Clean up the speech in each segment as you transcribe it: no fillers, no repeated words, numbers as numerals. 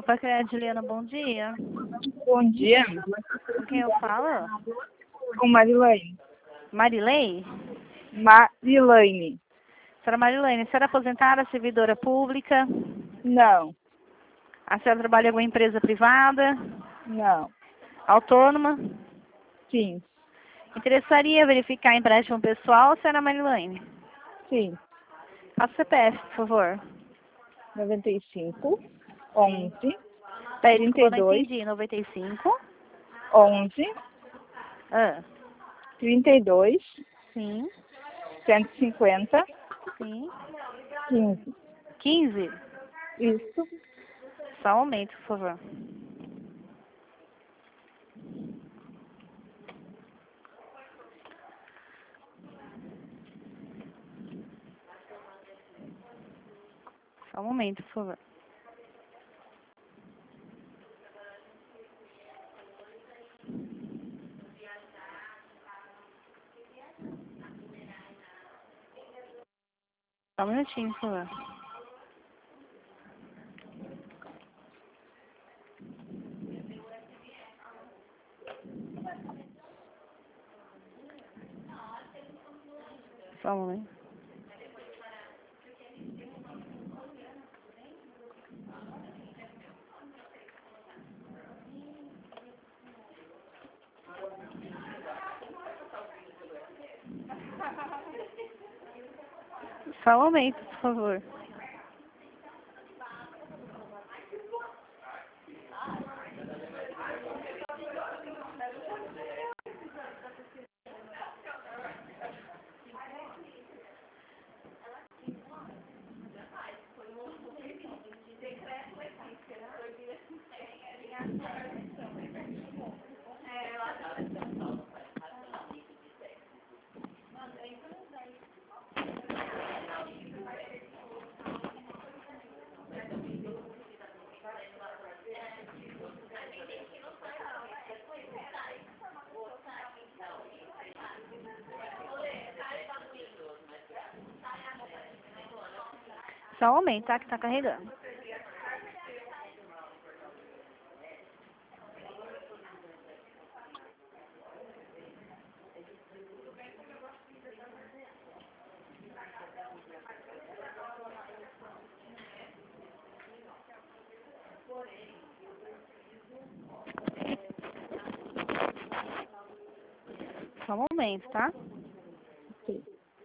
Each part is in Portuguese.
Opa, Crédito, Juliana, bom dia. Bom dia, Com quem eu falo? com Marilene. Marilei? Marilene. Senhora Marilene, senhora é aposentada, servidora pública? Não, A senhora trabalha em alguma empresa privada? não, Autônoma? sim, Interessaria verificar empréstimo pessoal, senhora Marilene? sim. Passa o CPF, por favor. 95, 11, Peraí, desculpa, não 32, entendi. 95? 11, Ah, 32, sim, 150, sim. 15. 15? Isso. Só um momento, por favor. Só um momento, por favor. Só um minutinho, por favor. Só um momento. Só um momento, por favor. Só um momento, tá? Que tá carregando. Só um momento, tá? Sim.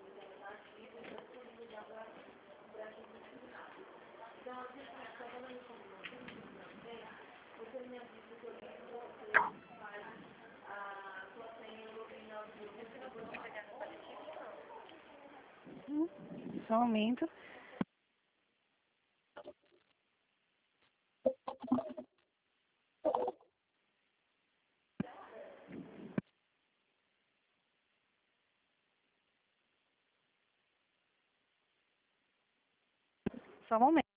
Só um momento. Só um momento.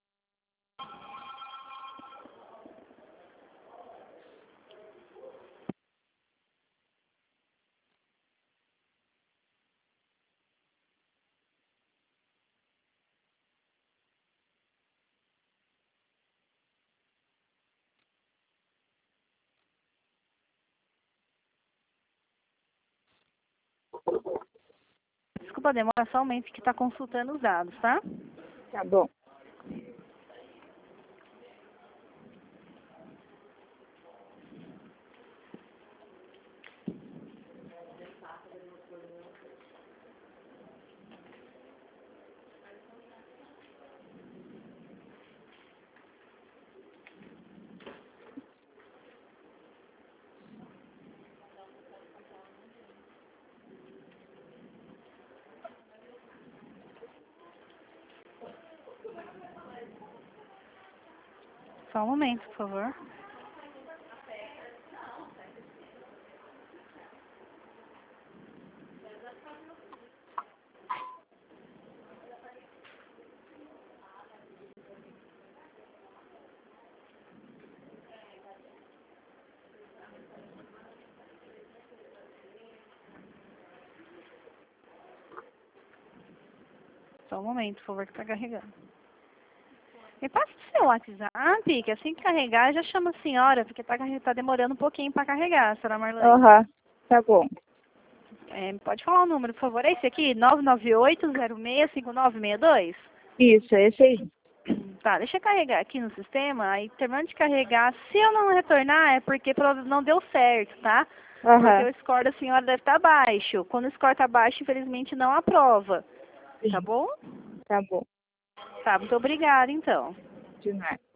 Desculpa a demora, só um momento que tá consultando os dados, tá? Tá bom. Só um momento, por favor. Só um momento, por favor, que tá carregando. Me passa o seu WhatsApp, que assim que carregar já chama a senhora, porque tá demorando um pouquinho para carregar, senhora Marlene. Aham, tá bom. Pode falar o número, por favor. É esse aqui, 998-065962? Isso, é esse aí. Tá, deixa eu carregar aqui no sistema, aí terminando de carregar, se eu não retornar é porque não deu certo, tá? Porque Aham. o score da senhora deve estar baixo. Quando o score tá baixo, infelizmente não aprova. Tá Sim, bom? tá bom. Tá, muito obrigada então. De nada.